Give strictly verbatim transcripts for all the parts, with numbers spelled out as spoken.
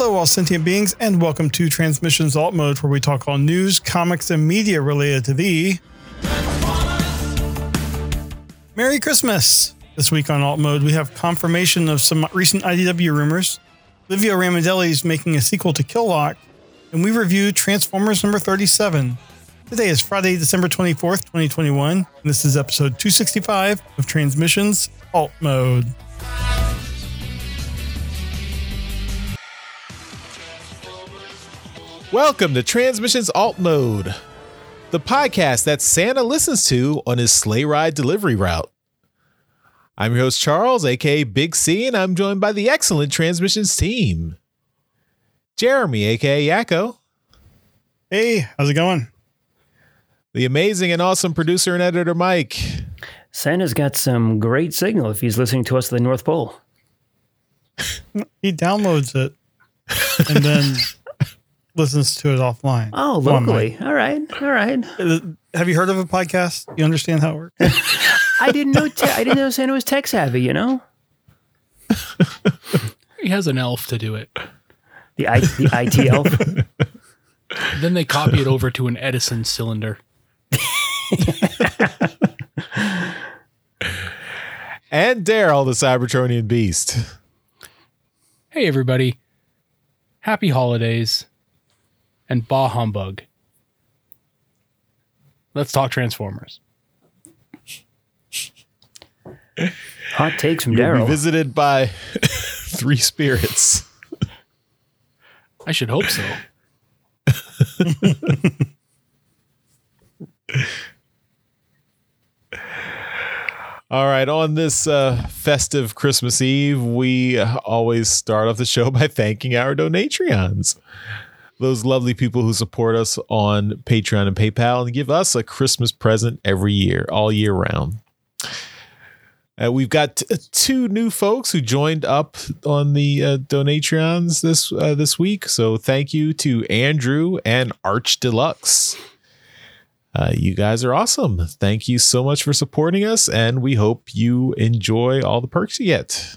Hello, all sentient beings, and welcome to Transmissions Alt Mode, where we talk all news, comics, and media related to the Merry Christmas. This week on Alt Mode, we have confirmation of some recent I D W rumors, Livio Ramondelli is making a sequel to Killlock, and we review Transformers number thirty-seven. Today is Friday, December twenty-fourth, twenty twenty-one, and this is episode two sixty-five of Transmissions Alt Mode. Welcome to Transmissions Alt Mode, the podcast that Santa listens to on his sleigh ride delivery route. I'm your host, Charles, aka Big C, and I'm joined by the excellent Transmissions team. Jeremy, aka Yakko. Hey, how's it going? The amazing and awesome producer and editor, Mike. Santa's got some great signal if he's listening to us at the North Pole. He downloads it and then listens to it offline. Oh, locally. On, all right. All right. Have you heard of a podcast? You understand how it works? I didn't know. Te- I didn't know Santa was tech savvy. You know. He has an elf to do it. The I, the I T elf. Then they copy it over to an Edison cylinder. And Daryl, the Cybertronian beast. Hey, everybody. Happy holidays. And bah humbug. Let's talk Transformers. Hot takes from You'll be Daryl. visited by three spirits. I should hope so. All right, on this uh, festive Christmas Eve, we always start off the show by thanking our Donatreons. Those lovely people who support us on Patreon and PayPal and give us a Christmas present every year, all year round. Uh, we've got t- two new folks who joined up on the uh, Donatreons this uh, this week. So thank you to Andrew and Arch Deluxe. Uh, you guys are awesome. Thank you so much for supporting us, and we hope you enjoy all the perks you get.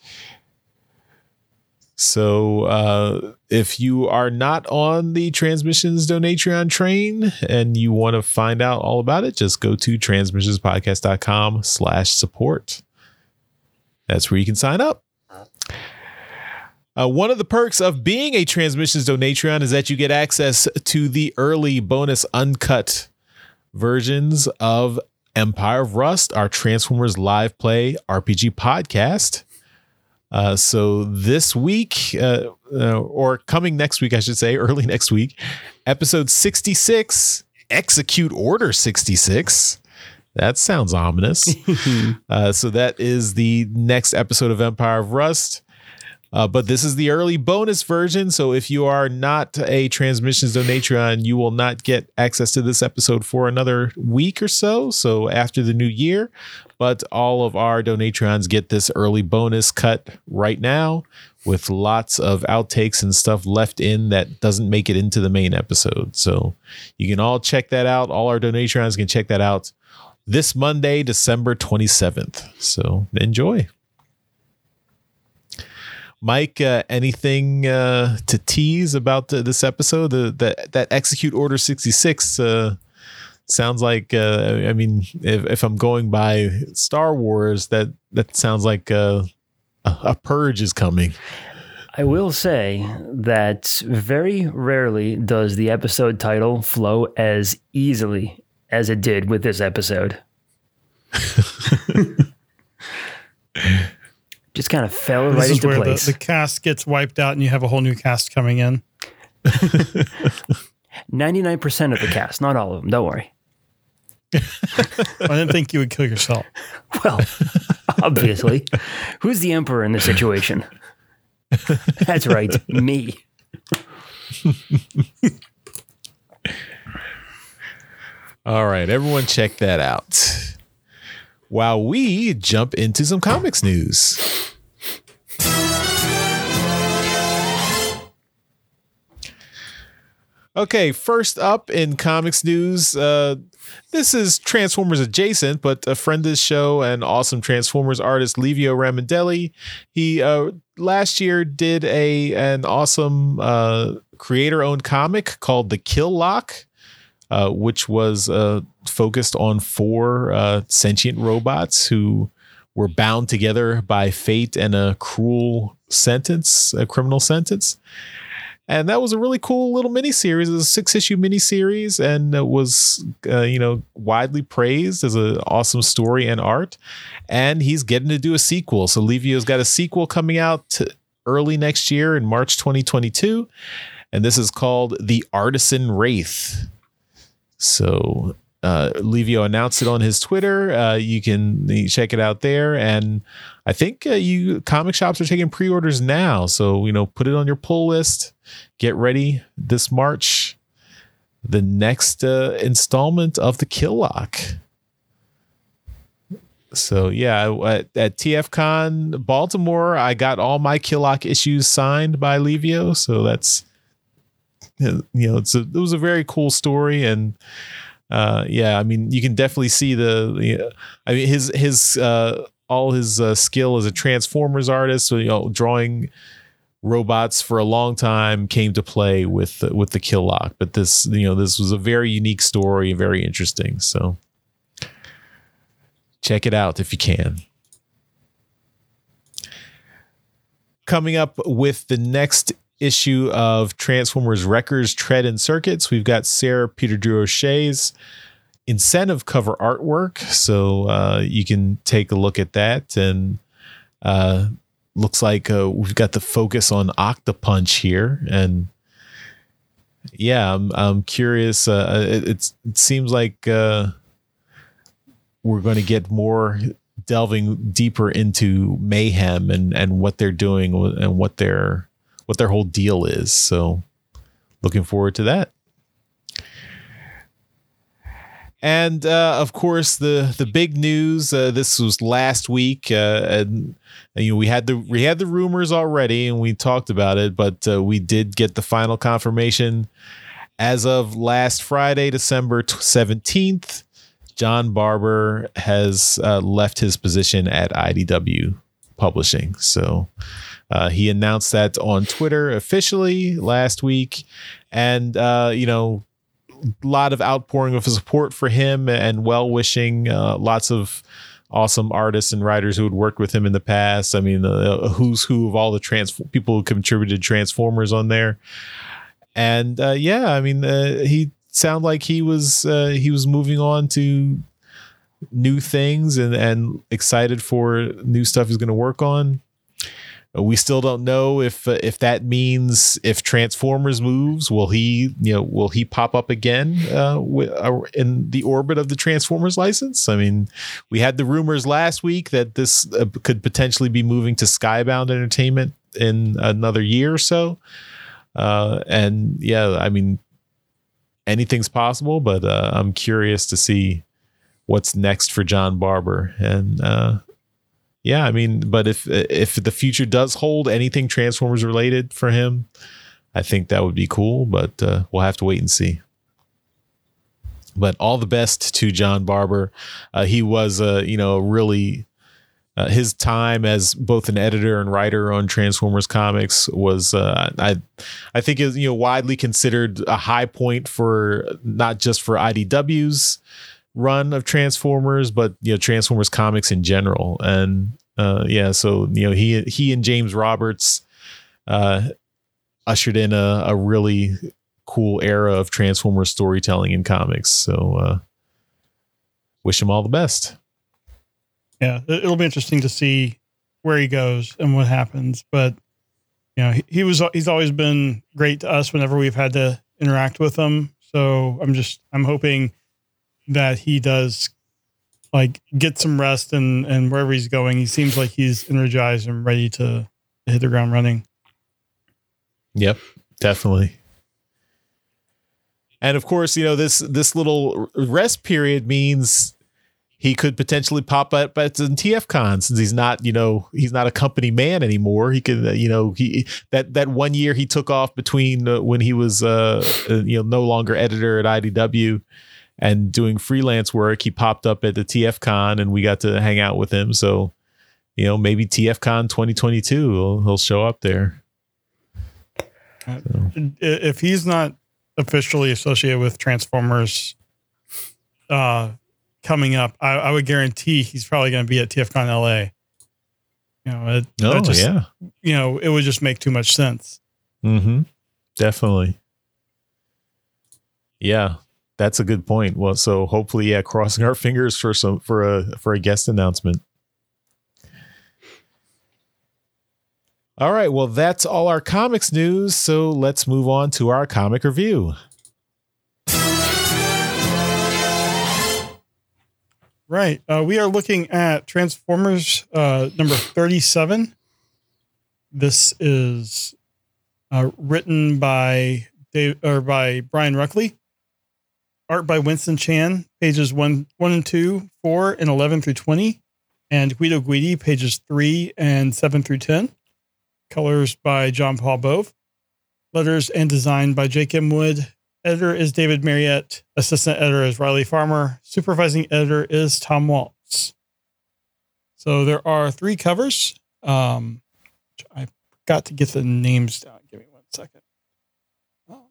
So uh, if you are not on the Transmissions Donatreon train and you want to find out all about it, just go to transmissionspodcast.com slash support. That's where you can sign up. Uh, one of the perks of being a Transmissions Donatreon is that you get access to the early bonus uncut versions of Empire of Rust, our Transformers live play R P G podcast. Uh, so this week, uh, uh, or coming next week, I should say, early next week, episode sixty-six, Execute Order sixty-six. That sounds ominous. uh, so that is the next episode of Empire of Rust. Uh, but this is the early bonus version. So if you are not a Transmissions Donatreon, you will not get access to this episode for another week or so. So after the new year. But all of our Donatreons get this early bonus cut right now with lots of outtakes and stuff left in that doesn't make it into the main episode. So you can all check that out. All our Donatreons can check that out this Monday, December twenty-seventh. So enjoy. Mike, uh, anything uh, to tease about the, this episode? The, the, that Execute Order sixty-six uh, sounds like, uh, I mean, if, if I'm going by Star Wars, that, that sounds like uh, a, a purge is coming. I will say that very rarely does the episode title flow as easily as it did with this episode. Just kind of fell this right is into where place. The, the cast gets wiped out and you have a whole new cast coming in. ninety-nine percent of the cast, not all of them. Don't worry. I didn't think you would kill yourself. Well, obviously. Who's the emperor in this situation? That's right, me. All right, everyone check that out. While we jump into some comics news. Okay, first up in comics news, uh, this is Transformers adjacent, but a friend of the show and awesome Transformers artist, Livio Ramondelli. He uh, last year did a an awesome uh, creator-owned comic called The Kill Lock, uh, which was uh, focused on four uh, sentient robots who were bound together by fate and a cruel sentence, a criminal sentence. And that was a really cool little miniseries. It was a six-issue miniseries, and it was, uh, you know, widely praised as an awesome story and art. And he's getting to do a sequel. So Livio's got a sequel coming out early next year in March twenty twenty-two, and this is called The Artisan Wraith. So uh, Livio announced it on his Twitter. Uh, you can check it out there, and I think uh, you comic shops are taking pre-orders now. So, you know, put it on your pull list. Get ready this March, the next uh, installment of the Kill Lock. So yeah, at, at T F Con Baltimore, I got all my Kill Lock issues signed by Livio. So that's, you know, it's a, it was a very cool story. And uh, yeah, I mean, you can definitely see the, you know, I mean, his, his, uh, all his uh, skill as a Transformers artist, so, you know, drawing robots for a long time came to play with uh, with the Kill Lock. But this, you know, this was a very unique story, very interesting. So check it out if you can. Coming up with the next issue of Transformers Wreckers, Tread and Circuits, we've got Sarah Peter Durocher's incentive cover artwork. So uh, you can take a look at that. And uh, looks like uh, we've got the focus on Octopunch here. And yeah, I'm, I'm curious. Uh, it, it's, it seems like uh, we're going to get more delving deeper into Mayhem and, and what they're doing and what their, what their whole deal is. So looking forward to that. And uh, of course, the the big news. Uh, this was last week, uh, and, and you know we had the we had the rumors already, and we talked about it. But uh, we did get the final confirmation as of last Friday, December seventeenth. John Barber has uh, left his position at I D W Publishing. So uh, he announced that on Twitter officially last week, and uh, you know. A lot of outpouring of support for him and well-wishing, uh, lots of awesome artists and writers who had worked with him in the past. I mean, the uh, who's who of all the trans people who contributed Transformers on there. And uh, yeah, I mean, uh, he sounded like he was uh, he was moving on to new things and, and excited for new stuff he's going to work on. We still don't know if uh, if that means if Transformers moves, will he, you know, will he pop up again uh, w- uh, in the orbit of the Transformers license? I mean, we had the rumors last week that this uh, could potentially be moving to Skybound Entertainment in another year or so. Uh, and yeah, I mean, anything's possible, but uh, I'm curious to see what's next for John Barber. And uh, yeah, I mean, but if if the future does hold anything Transformers related for him, I think that would be cool, but uh, we'll have to wait and see. But all the best to John Barber. Uh, he was, uh, you know, really uh, his time as both an editor and writer on Transformers comics was, uh, I, I think, is you know widely considered a high point for not just for I D W's run of Transformers, but you know Transformers comics in general. And uh yeah so you know he he and James Roberts uh ushered in a, a really cool era of Transformers storytelling in comics. So uh wish him all the best. Yeah, it'll be interesting to see where he goes and what happens. But you know he, he was he's always been great to us whenever we've had to interact with him. So I'm just I'm hoping that he does like get some rest and, and wherever he's going, he seems like he's energized and ready to hit the ground running. Yep, definitely. And of course, you know, this, this little rest period means he could potentially pop up at the T F Con since he's not, you know, he's not a company man anymore. He could, uh, you know, he that that one year he took off between uh, when he was, uh, uh, you know, no longer editor at I D W and doing freelance work. He popped up at the T F Con and we got to hang out with him. So, you know, maybe T F Con twenty twenty-two he'll, he'll show up there. So. If he's not officially associated with Transformers, uh. coming up, I, I would guarantee he's probably going to be at T F Con L A. You know, it, oh just, yeah, you know, it would just make too much sense. Mm-hmm. Definitely. Yeah, that's a good point. Well, so hopefully, yeah, crossing our fingers for some for a for a guest announcement. All right, well, that's all our comics news. So let's move on to our comic review. Right. Uh, we are looking at Transformers uh, number thirty-seven. This is uh, written by Dave, or by Brian Ruckley. Art by Winston Chan, pages one, one and two, four and eleven through twenty, and Guido Guidi, pages three and seven through ten. Colors by John Paul Bove. Letters and design by Jake M. Wood. Editor is David Marriott. Assistant editor is Riley Farmer. Supervising editor is Tom Waltz. So there are three covers. Um, I forgot to get the names down. Give me one second. Oh.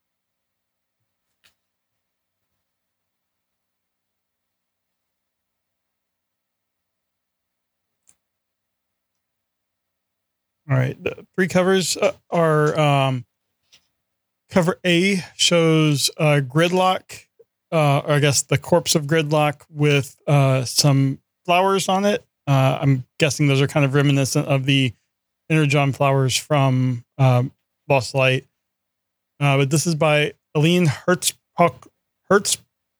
All right. The three covers uh, are... Um, Cover A shows uh, Gridlock, uh, or I guess the corpse of Gridlock with uh, some flowers on it. Uh, I'm guessing those are kind of reminiscent of the Energon flowers from um, Lost Light. Uh, but this is by Aline Hertz, Hertz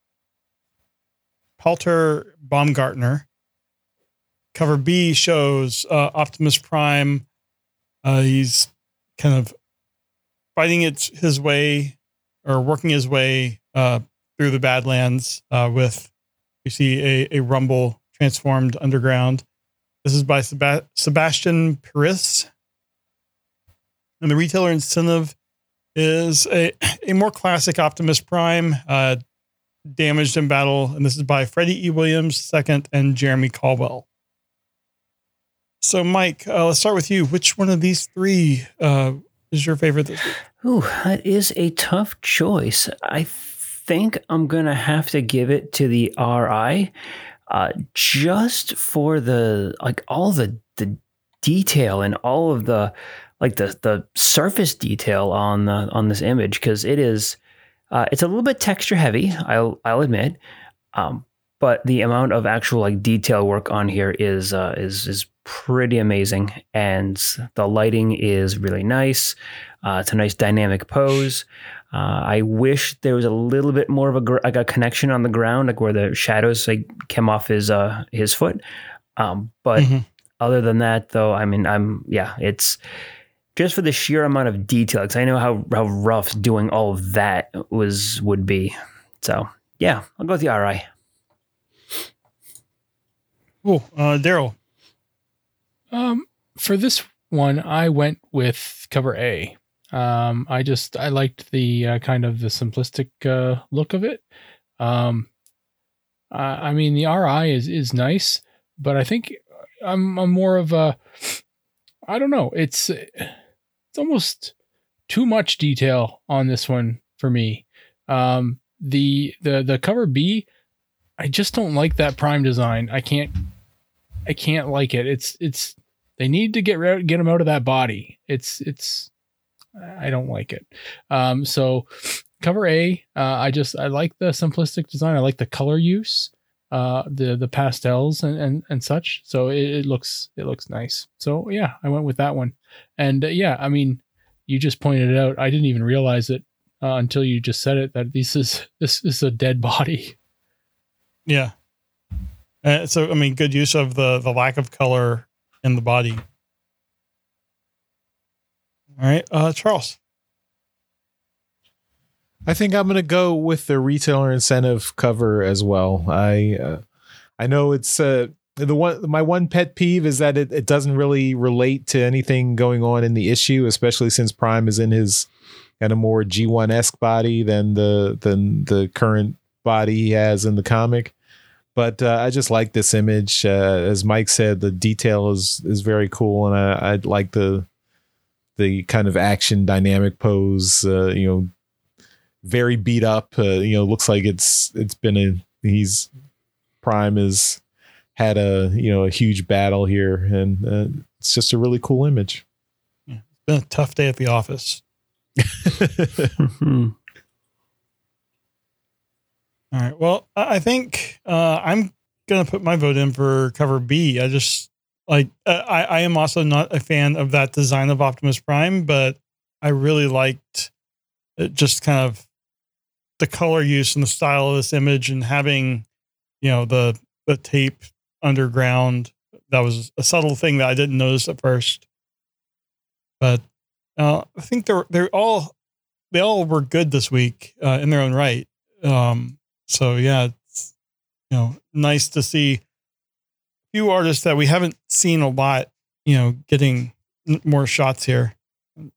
Palter Baumgartner. Cover B shows uh, Optimus Prime. Uh, he's kind of fighting it his way or working his way uh, through the Badlands uh, with, we see a, a Rumble transformed underground. This is by Seb- Sebastian Paris. And the retailer incentive is a, a more classic Optimus Prime, uh, damaged in battle. And this is by Freddie E. Williams, second, and Jeremy Caldwell. So, Mike, uh, let's start with you. Which one of these three uh, is your favorite this week? Ooh, that is a tough choice. I think I'm going to have to give it to the R I uh, just for the, like all the, the detail and all of the, like the, the surface detail on the, on this image. Cause it is, uh, it's a little bit texture heavy. I'll, I'll admit. Um, but the amount of actual like detail work on here is, uh, is, is pretty amazing. And the lighting is really nice. Uh, it's a nice dynamic pose. Uh, I wish there was a little bit more of a gr- like a connection on the ground, like where the shadows like came off his uh, his foot. Um, but mm-hmm. other than that, though, I mean, I'm yeah, it's just for the sheer amount of detail. Because I know how how rough doing all of that was would be. So yeah, I'll go with the R I. Cool, uh, Daryl. Um, for this one, I went with cover A. Um, I just, I liked the uh, kind of the simplistic uh, look of it. Um, uh, I mean, the R I is, is nice, but I think I'm, I'm more of a, I don't know. It's, it's almost too much detail on this one for me. Um, the, the, the cover B, I just don't like that Prime design. I can't, I can't like it. It's, it's, they need to get rid, get him out of that body. It's, it's, I don't like it. Um, so cover A, uh, I just, I like the simplistic design. I like the color use, uh, the, the pastels and, and, and such. So it, it looks, it looks nice. So yeah, I went with that one. And uh, yeah, I mean, you just pointed it out. I didn't even realize it uh, until you just said it, that this is, this is a dead body. Yeah. Uh, so, I mean, good use of the, the lack of color in the body. All right, uh, Charles. I think I'm going to go with the retailer incentive cover as well. I uh, I know it's uh, the one. My one pet peeve is that it, it doesn't really relate to anything going on in the issue, especially since Prime is in his kind of more G one-esque body than the than the current body he has in the comic. But uh, I just like this image. Uh, as Mike said, the detail is is very cool, and I, I like the the kind of action dynamic pose. Uh, you know, very beat up. Uh, you know, looks like it's it's been a he's Prime has had a you know a huge battle here, and uh, it's just a really cool image. Yeah, it's been a tough day at the office. All right. Well, I think uh, I'm going to put my vote in for cover B. I just like, uh, I, I am also not a fan of that design of Optimus Prime, but I really liked it, just kind of the color use and the style of this image, and having, you know, the, the tape underground. That was a subtle thing that I didn't notice at first, but uh, I think they're, they're all, they all were good this week uh, in their own right. Um, So yeah, it's, you know, nice to see a few artists that we haven't seen a lot, you know, getting more shots here. All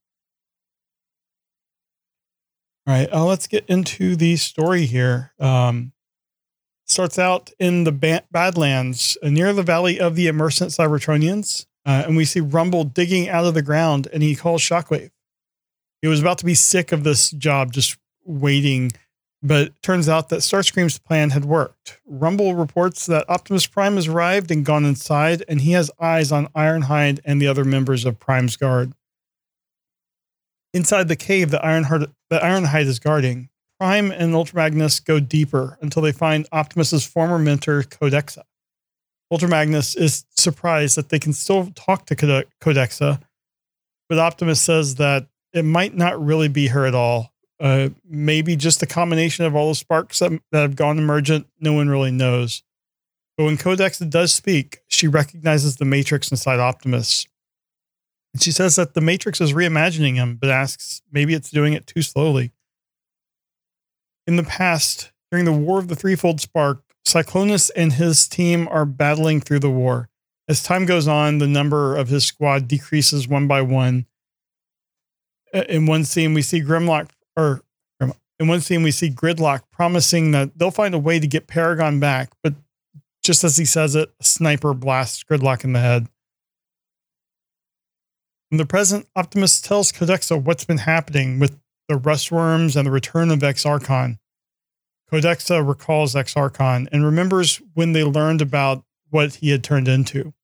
right, uh, let's get into the story here. Um, starts out in the ba- Badlands, uh, near the Valley of the Emergent Cybertronians, uh, and we see Rumble digging out of the ground, and he calls Shockwave. He was about to be sick of this job, just waiting. But it turns out that Starscream's plan had worked. Rumble reports that Optimus Prime has arrived and gone inside, and he has eyes on Ironhide and the other members of Prime's guard. Inside the cave that Ironhide, that Ironhide is guarding, Prime and Ultra Magnus go deeper until they find Optimus's former mentor, Codexa. Ultra Magnus is surprised that they can still talk to Codexa, but Optimus says that it might not really be her at all. Uh, maybe just a combination of all the sparks that, that have gone emergent. No one really knows. But when Codexa does speak, she recognizes the Matrix inside Optimus. And she says that the Matrix is reimagining him, but asks maybe it's doing it too slowly. In the past, during the War of the Threefold Spark, Cyclonus and his team are battling through the war. As time goes on, the number of his squad decreases one by one. In one scene, we see Grimlock Or in one scene, we see Gridlock promising that they'll find a way to get Paragon back. But just as he says it, a sniper blasts Gridlock in the head. In the present, Optimus tells Codexa what's been happening with the Rustworms and the return of X-Archon. Codexa recalls X-Archon and remembers when they learned about what he had turned into.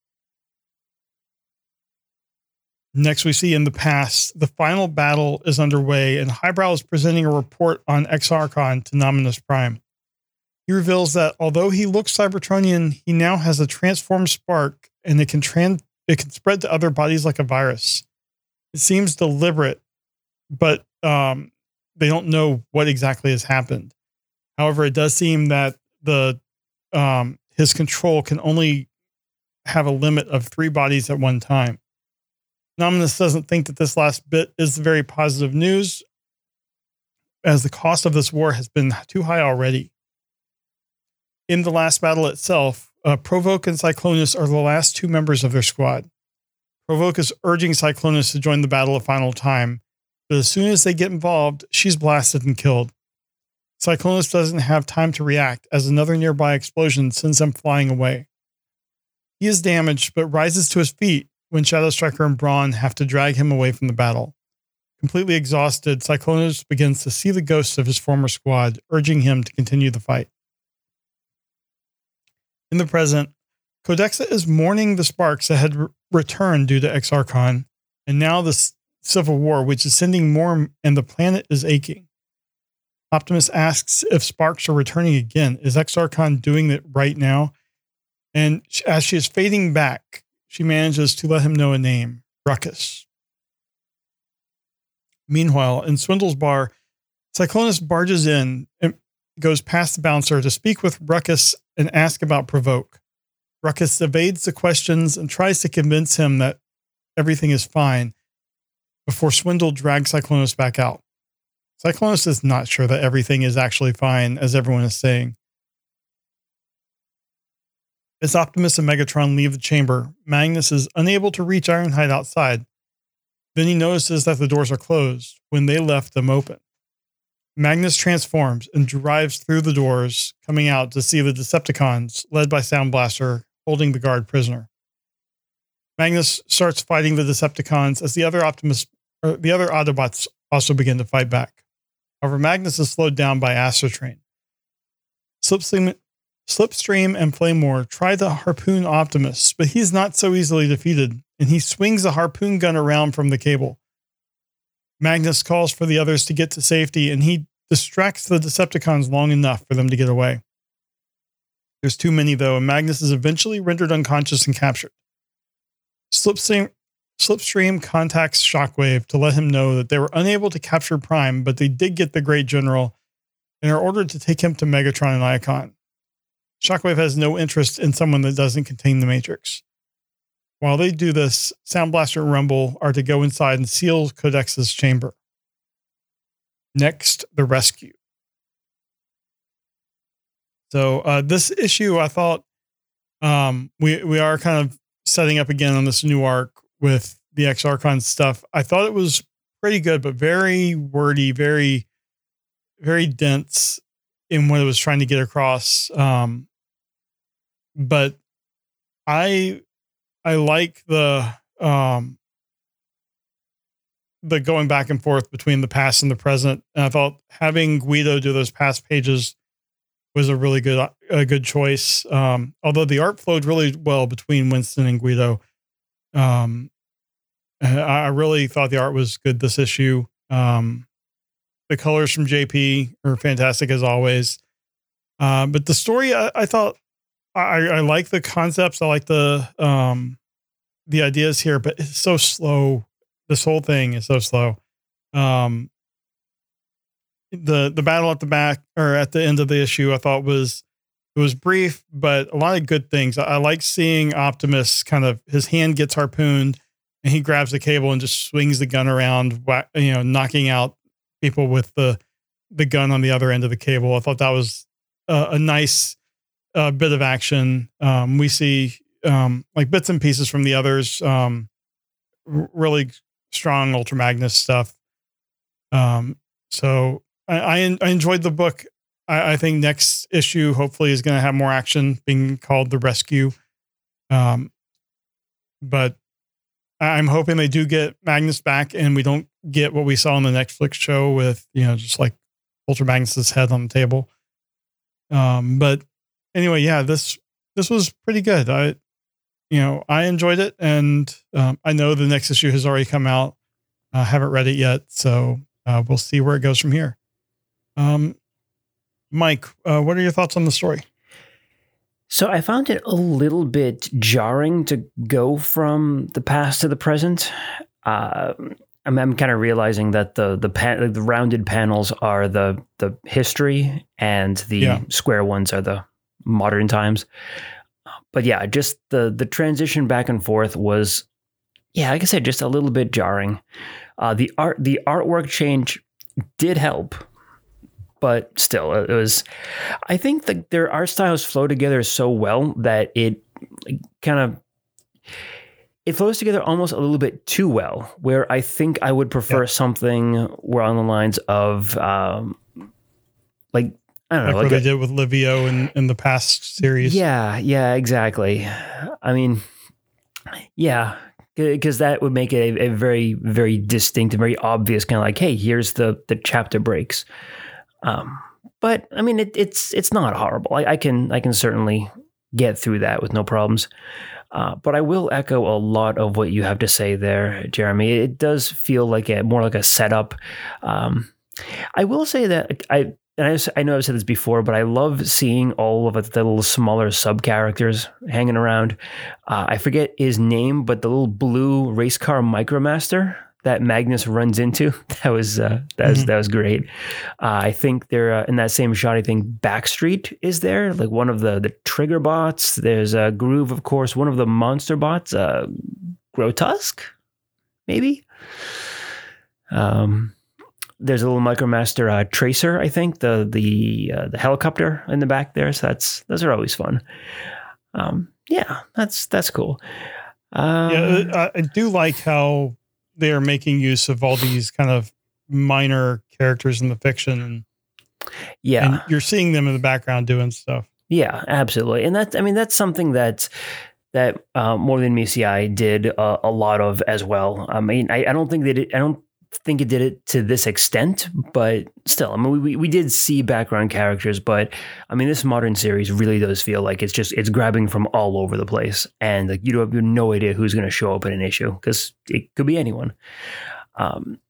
Next, we see in the past, the final battle is underway, and Highbrow is presenting a report on X-Archon to Nominus Prime. He reveals that although he looks Cybertronian, he now has a transformed spark, and it can trans- it can spread to other bodies like a virus. It seems deliberate, but um, they don't know what exactly has happened. However, it does seem that the um, his control can only have a limit of three bodies at one time. Nominus doesn't think that this last bit is very positive news, as the cost of this war has been too high already. In the last battle itself, uh, Provoke and Cyclonus are the last two members of their squad. Provoke is urging Cyclonus to join the battle a final time, but as soon as they get involved, she's blasted and killed. Cyclonus doesn't have time to react, as another nearby explosion sends him flying away. He is damaged, but rises to his feet when Shadow Striker and Brawn have to drag him away from the battle. Completely exhausted, Cyclonus begins to see the ghosts of his former squad, urging him to continue the fight. In the present, Codexa is mourning the sparks that had re- returned due to X-Archon, and now the s- Civil War, which is sending more, and the planet is aching. Optimus asks if sparks are returning again. Is X-Archon doing it right now? And as she is fading back, she manages to let him know a name, Ruckus. Meanwhile, in Swindle's bar, Cyclonus barges in and goes past the bouncer to speak with Ruckus and ask about Provoke. Ruckus evades the questions and tries to convince him that everything is fine before Swindle drags Cyclonus back out. Cyclonus is not sure that everything is actually fine, as everyone is saying. As Optimus and Megatron leave the chamber, Magnus is unable to reach Ironhide outside. Then he notices that the doors are closed when they left them open. Magnus transforms and drives through the doors, coming out to see the Decepticons, led by Sound Blaster, holding the guard prisoner. Magnus starts fighting the Decepticons as the other Optimus, or the other Autobots also begin to fight back. However, Magnus is slowed down by Astrotrain. Slipstream, Slipstream and Flamewar try to harpoon Optimus, but he's not so easily defeated, and he swings a harpoon gun around from the cable. Magnus calls for the others to get to safety, and he distracts the Decepticons long enough for them to get away. There's too many, though, and Magnus is eventually rendered unconscious and captured. Slipstream, Slipstream contacts Shockwave to let him know that they were unable to capture Prime, but they did get the Great General and are ordered to take him to Megatron and Icon. Shockwave has no interest in someone that doesn't contain the Matrix. While they do this, Sound Blaster and Rumble are to go inside and seal Codex's chamber. Next, the rescue. So uh, this issue, I thought um, we we are kind of setting up again on this new arc with the X-Archon stuff. I thought it was pretty good, but very wordy, very, very dense in what it was trying to get across. Um, but I... I like the um, the going back and forth between the past and the present. And I thought having Guido do those past pages was a really good a good choice. Um, although the art flowed really well between Winston and Guido. Um, I really thought the art was good this issue. Um, the colors from J P are fantastic as always. Uh, but the story, I, I thought, I, I like the concepts. I like the um, the ideas here, but it's so slow. This whole thing is so slow. Um, the the battle at the back or at the end of the issue, I thought was it was brief, but a lot of good things. I, I like seeing Optimus kind of his hand gets harpooned and he grabs the cable and just swings the gun around, you know, knocking out people with the the gun on the other end of the cable. I thought that was a, a nice. A bit of action. Um, we see um, like bits and pieces from the others. Um, r- really strong Ultra Magnus stuff. Um, so I, I, I enjoyed the book. I, I think next issue hopefully is going to have more action, being called The Rescue. Um, but I'm hoping they do get Magnus back, and we don't get what we saw on the Netflix show with, you know, just like Ultra Magnus's head on the table. Um, but Anyway, yeah, this this was pretty good. I, you know, I enjoyed it, and um, I know the next issue has already come out. I haven't read it yet, so uh, we'll see where it goes from here. Um, Mike, uh, what are your thoughts on the story? So I found it a little bit jarring to go from the past to the present. Uh, I'm, I'm kind of realizing that the the pan, the rounded panels are the the history, and the yeah. square ones are the modern times. But yeah, just the the transition back and forth was, yeah, like I said, just a little bit jarring. Uh, the art the artwork change did help, but still, it was. I think that their art styles flow together so well that it kind of it flows together almost a little bit too well. Where I think I would prefer yeah. something where on the lines of um, like. I don't like know, what like they a, did with Livio in, in the past series. Yeah, yeah, exactly. I mean, yeah, because that would make it a, a very, very distinct and very obvious kind of like, hey, here's the the chapter breaks. Um, but I mean, it, it's it's not horrible. I, I can I can certainly get through that with no problems. Uh, but I will echo a lot of what you have to say there, Jeremy. It does feel like a more like a setup. Um, I will say that I. And I, I know I've said this before, but I love seeing all of the little smaller sub characters hanging around. Uh, I forget his name, but the little blue race car Micromaster that Magnus runs into, that was uh, that was mm-hmm. that was great. Uh, I think they're uh, in that same shot. I think Backstreet is there, like one of the the Trigger bots. There's a uh, Groove, of course, one of the monster bots, uh, Grotusk, maybe. Um. There's a little Micromaster uh, Tracer, I think, the the uh, the helicopter in the back there. So that's those are always fun. um, yeah, that's that's cool. Um, yeah, I, I do like how they are making use of all these kind of minor characters in the fiction, and yeah, and you're seeing them in the background doing stuff. Yeah, absolutely, and that I mean that's something that that uh, More Than Meets the Eye did uh, a lot of as well. I mean, I, I don't think that it, I don't think it did it to this extent, but still, I mean, we we did see background characters, but I mean, this modern series really does feel like it's just it's grabbing from all over the place, and like you have no idea who's going to show up in an issue because it could be anyone. Um,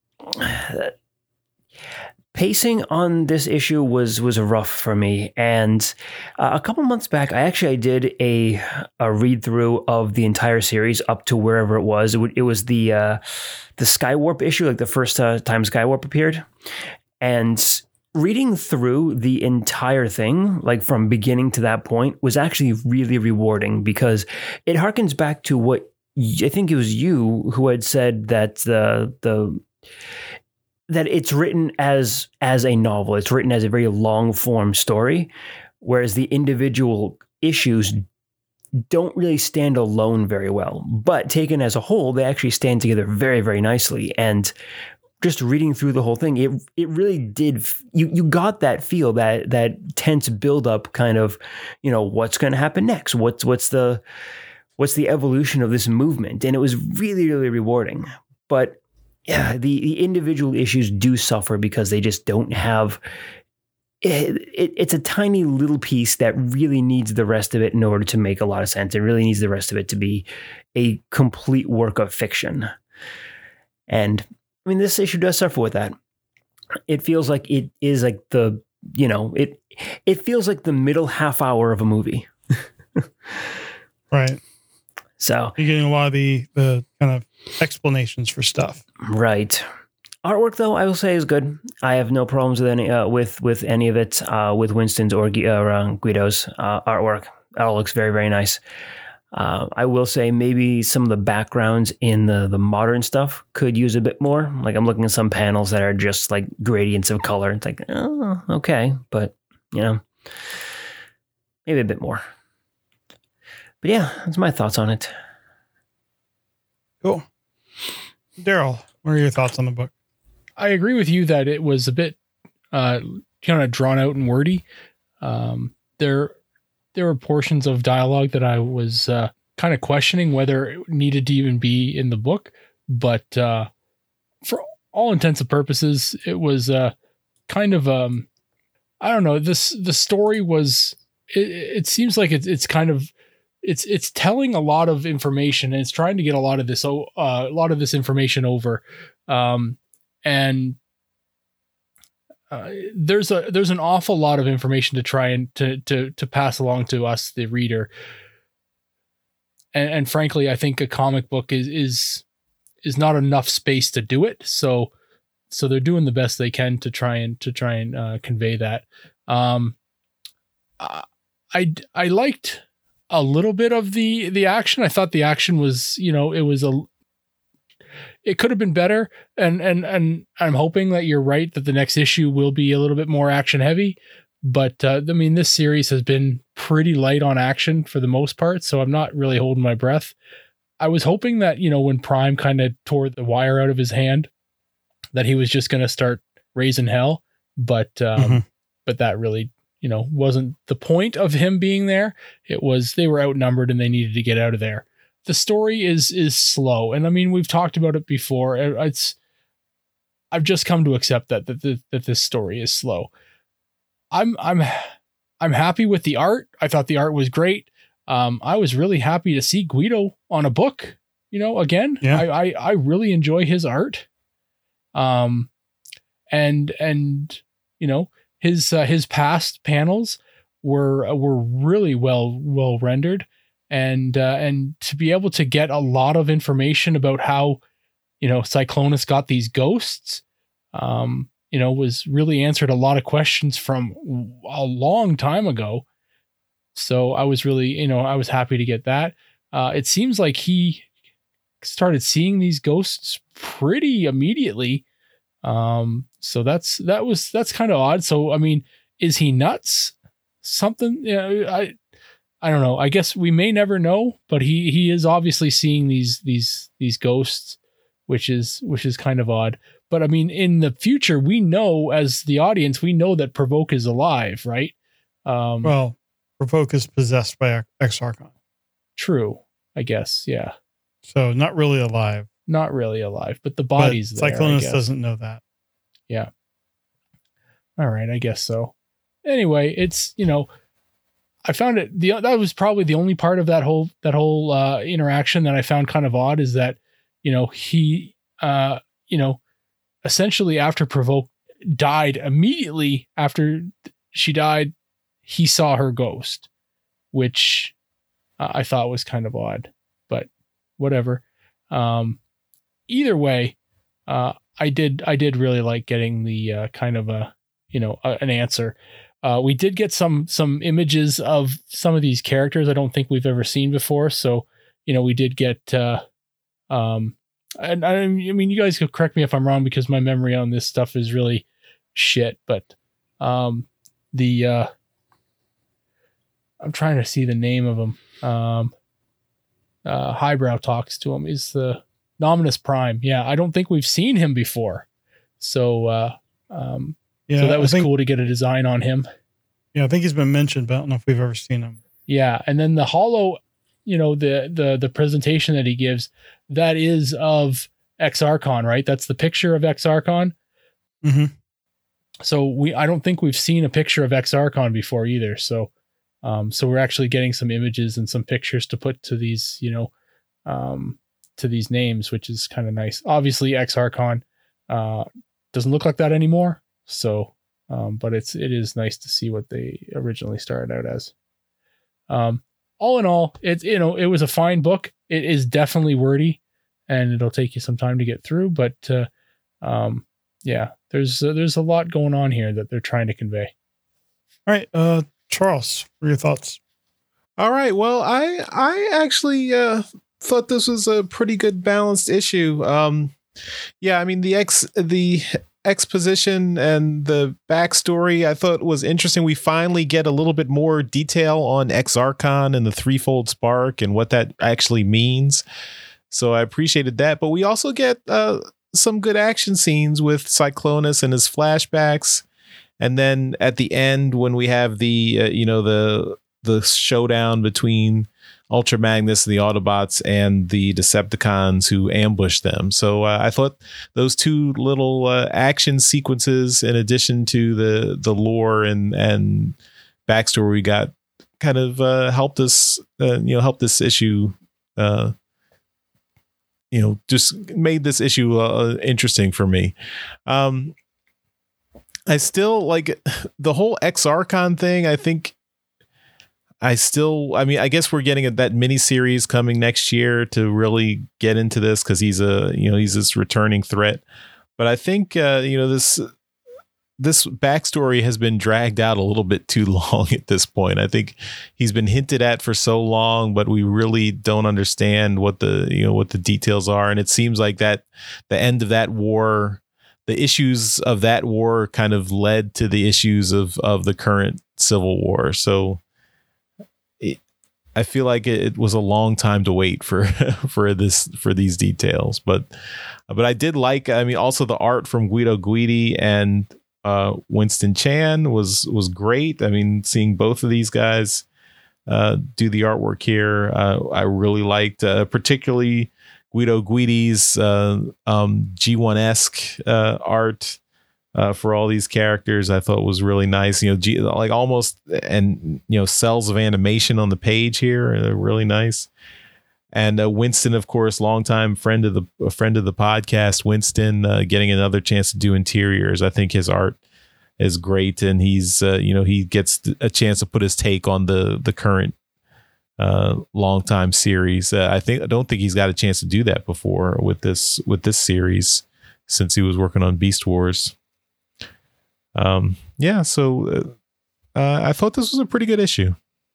Pacing on this issue was was rough for me, and uh, a couple months back, I actually I did a a read through of the entire series up to wherever it was. It, w- it was the uh, the Skywarp issue, like the first uh, time Skywarp appeared, and reading through the entire thing, like from beginning to that point, was actually really rewarding because it harkens back to what y- I think it was you who had said that the the. that it's written as as a novel. It's written as a very long form story, whereas the individual issues don't really stand alone very well. But taken as a whole, they actually stand together very, very nicely. And just reading through the whole thing, it it really did. You you got that feel, that that tense buildup, kind of, you know, what's going to happen next? What's what's the what's the evolution of this movement? And it was really, really rewarding. But yeah, the, the individual issues do suffer because they just don't have it, it. It's a tiny little piece that really needs the rest of it in order to make a lot of sense. It really needs the rest of it to be a complete work of fiction. And I mean, this issue does suffer with that. It feels like it is like the, you know, it it feels like the middle half hour of a movie. Right. So you're getting a lot of the, the kind of explanations for stuff. Right. Artwork, though, I will say is good. I have no problems with any uh, with with any of it. Uh, with Winston's or, or uh, Guido's uh, artwork, it all looks very, very nice. Uh, I will say maybe some of the backgrounds in the the modern stuff could use a bit more. Like I'm looking at some panels that are just like gradients of color. It's like, oh, okay, but you know, maybe a bit more. But yeah, that's my thoughts on it. Cool. Daryl, what are your thoughts on the book? I agree with you that it was a bit uh, kind of drawn out and wordy. Um, there, there were portions of dialogue that I was uh, kind of questioning whether it needed to even be in the book. But uh, for all intents and purposes, it was uh, kind of, um, I don't know, this the story was, it, it seems like it's, it's kind of, It's it's telling a lot of information and it's trying to get a lot of this uh, a lot of this information over, um, and uh, there's a there's an awful lot of information to try and to to to pass along to us, the reader. And, and frankly, I think a comic book is is is not enough space to do it. So so they're doing the best they can to try and to try and uh, convey that. Um, I I liked a little bit of the, the action. I thought the action was, you know, it was a, it could have been better. And, and, and I'm hoping that you're right, that the next issue will be a little bit more action heavy, but uh, I mean, this series has been pretty light on action for the most part. So I'm not really holding my breath. I was hoping that, you know, when Prime kind of tore the wire out of his hand, that he was just going to start raising hell. But, um, mm-hmm. but that really, you know, wasn't the point of him being there. It was, they were outnumbered and they needed to get out of there. The story is, is slow. And I mean, we've talked about it before. It's, I've just come to accept that, that, that, that this story is slow. I'm, I'm, I'm happy with the art. I thought the art was great. Um, I was really happy to see Guido on a book, you know, again. Yeah. I, I, I really enjoy his art. Um, and, and, you know, his, uh, his past panels were, were really well, well rendered. And, uh, and to be able to get a lot of information about how, you know, Cyclonus got these ghosts, um, you know, was really answered a lot of questions from a long time ago. So I was really, you know, I was happy to get that. Uh, it seems like he started seeing these ghosts pretty immediately. Um, so that's, that was, that's kind of odd. So, I mean, is he nuts? Something, you know, I, I don't know. I guess we may never know, but he he is obviously seeing these these these ghosts, which is which is kind of odd. But I mean, in the future, we know as the audience, we know that Provoke is alive, right? Um, well, Provoke is possessed by X-Archon. True, I guess. Yeah. So not really alive. Not really alive, but the body's but there. Cyclonus doesn't know that. Yeah. All right, I guess so. Anyway, it's, you know, I found it, the that was probably the only part of that whole that whole uh, interaction that I found kind of odd is that, you know, he, uh, you know, essentially after Provoke died, immediately after she died, he saw her ghost, which uh, I thought was kind of odd, but whatever. Um, either way, uh, I did I did really like getting the uh, kind of a, you know, a, an answer. Uh, we did get some some images of some of these characters I don't think we've ever seen before. So, you know, we did get, uh, um, and I, I mean, you guys could correct me if I'm wrong because my memory on this stuff is really shit. But um, the uh, I'm trying to see the name of him. Um, uh, Highbrow talks to him. Is the Nominus Prime? Yeah, I don't think we've seen him before. So. Uh, um, Yeah, so that was think, cool to get a design on him. Yeah, I think he's been mentioned, but I don't know if we've ever seen him. Yeah, and then the holo, you know, the the the presentation that he gives, that is of X-Archon, right? That's the picture of X-Archon. Mm-hmm. So we, I don't think we've seen a picture of X-Archon before either. So, um, so we're actually getting some images and some pictures to put to these, you know, um, to these names, which is kind of nice. Obviously, X-Archon uh, doesn't look like that anymore. So, um, but it's, it is nice to see what they originally started out as. Um, all in all, it's, you know, it was a fine book. It is definitely wordy and it'll take you some time to get through, but, uh, um, yeah, there's, uh, there's a lot going on here that they're trying to convey. All right. Uh, Charles, what are your thoughts? All right. Well, I, I actually, uh, thought this was a pretty good balanced issue. Um, yeah, I mean, the X, the, exposition and the backstory I thought was interesting. We finally get a little bit more detail on X-Archon and the threefold spark and what that actually means. So I appreciated that. But we also get uh, some good action scenes with Cyclonus and his flashbacks. And then at the end, when we have the, uh, you know, the the showdown between Ultra Magnus, the Autobots, and the Decepticons who ambush them. So uh, I thought those two little uh, action sequences, in addition to the the lore and and backstory we got, kind of uh, helped us, uh, you know, help this issue, uh, you know, just made this issue uh, interesting for me. Um, I still like the whole X-Archon thing. I think. I still, I mean, I guess we're getting a, that mini series coming next year to really get into this because he's a, you know, he's this returning threat. But I think, uh, you know, this this backstory has been dragged out a little bit too long at this point. I think he's been hinted at for so long, but we really don't understand what the, you know, what the details are. And it seems like that the end of that war, the issues of that war kind of led to the issues of of the current Civil War. So I feel like it was a long time to wait for for this for these details, but but I did like. I mean, also the art from Guido Guidi and uh, Winston Chan was was great. I mean, seeing both of these guys uh, do the artwork here, uh, I really liked, uh, particularly Guido Guidi's uh, um, G one-esque uh, art. Uh, for all these characters, I thought was really nice. You know, G, like almost and you know cells of animation on the page here are really nice. And uh, Winston, of course, longtime friend of the a friend of the podcast. Winston uh, getting another chance to do interiors. I think his art is great, and he's uh, you know he gets a chance to put his take on the the current uh, longtime series. Uh, I think I don't think he's got a chance to do that before with this with this series since he was working on Beast Wars. Um, yeah, so uh, uh, I thought this was a pretty good issue.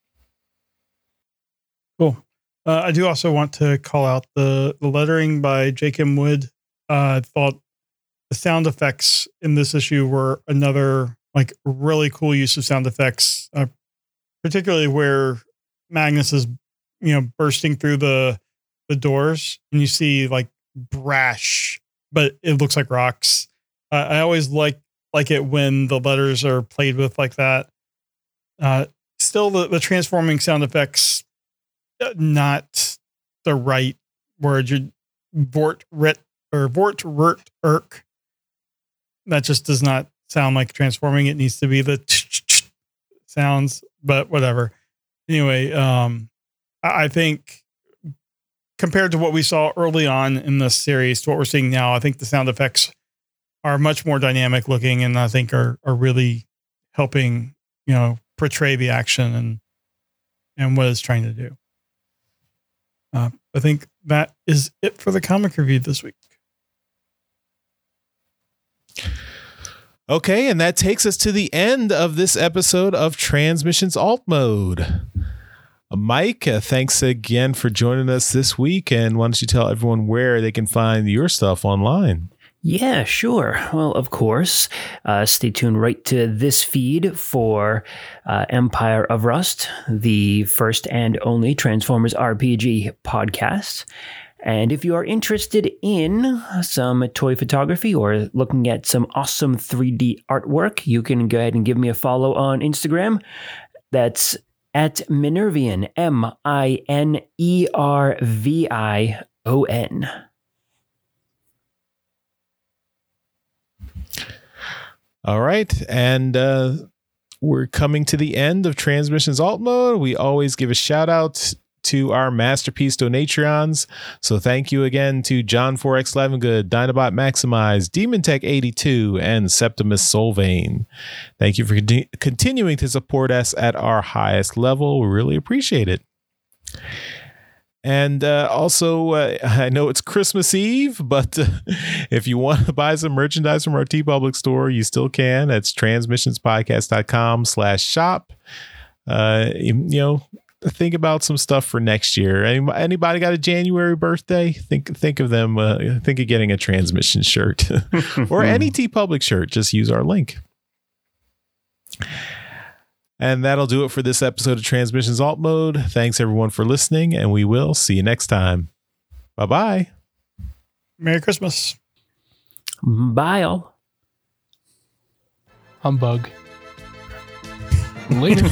Cool. Uh, I do also want to call out the, the lettering by Jake M. Wood. Uh, I thought the sound effects in this issue were another like really cool use of sound effects, uh, particularly where Magnus is, you know, bursting through the the doors, and you see like brash, but it looks like rocks. Uh, I always like like it when the letters are played with like that. Uh, still, the, the transforming sound effects, uh, not the right word. You Vort rit or Vort Rurt Irk. That just does not sound like transforming. It needs to be the sounds, but whatever. Anyway, um, I think compared to what we saw early on in this series to what we're seeing now, I think the sound effects are much more dynamic looking, and I think are are really helping, you know, portray the action and and what it's trying to do. Uh, I think that is it for the comic review this week. Okay, and that takes us to the end of this episode of Transmissions Alt Mode. Mike, uh, thanks again for joining us this week, and why don't you tell everyone where they can find your stuff online? Yeah, sure. Well, of course, uh, stay tuned right to this feed for uh, Empire of Rust, the first and only Transformers R P G podcast. And if you are interested in some toy photography or looking at some awesome three D artwork, you can go ahead and give me a follow on Instagram. That's at Minervion, M I N E R V I O N. All right. And uh, we're coming to the end of Transmissions Alt Mode. We always give a shout out to our Masterpiece Donatrons. So thank you again to John four X Levengood, Dinobot Maximize, Demon Tech eighty-two, and Septimus Solvane. Thank you for con- continuing to support us at our highest level. We really appreciate it. And uh, also, uh, I know it's Christmas Eve, but uh, if you want to buy some merchandise from our TeePublic store, you still can. It's transmissionspodcast.com slash shop. Uh, you, you know, think about some stuff for next year. Any, anybody got a January birthday? Think think of them. Uh, think of getting a Transmission shirt or any TeePublic shirt. Just use our link. And that'll do it for this episode of Transmissions Alt Mode. Thanks everyone for listening, and we will see you next time. Bye-bye. Merry Christmas. Bye all. Humbug. Later.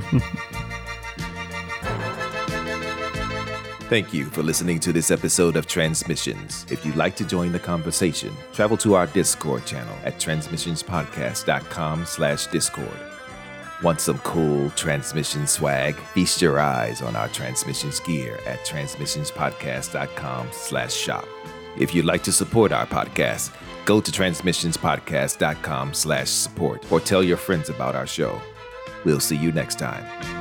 Thank you for listening to this episode of Transmissions. If you'd like to join the conversation, travel to our Discord channel at transmissionspodcast.com slash Discord. Want some cool transmission swag? Feast your eyes on our transmissions gear at transmissionspodcast.com slash shop. If you'd like to support our podcast, go to transmissionspodcast.com slash support or tell your friends about our show. We'll see you next time.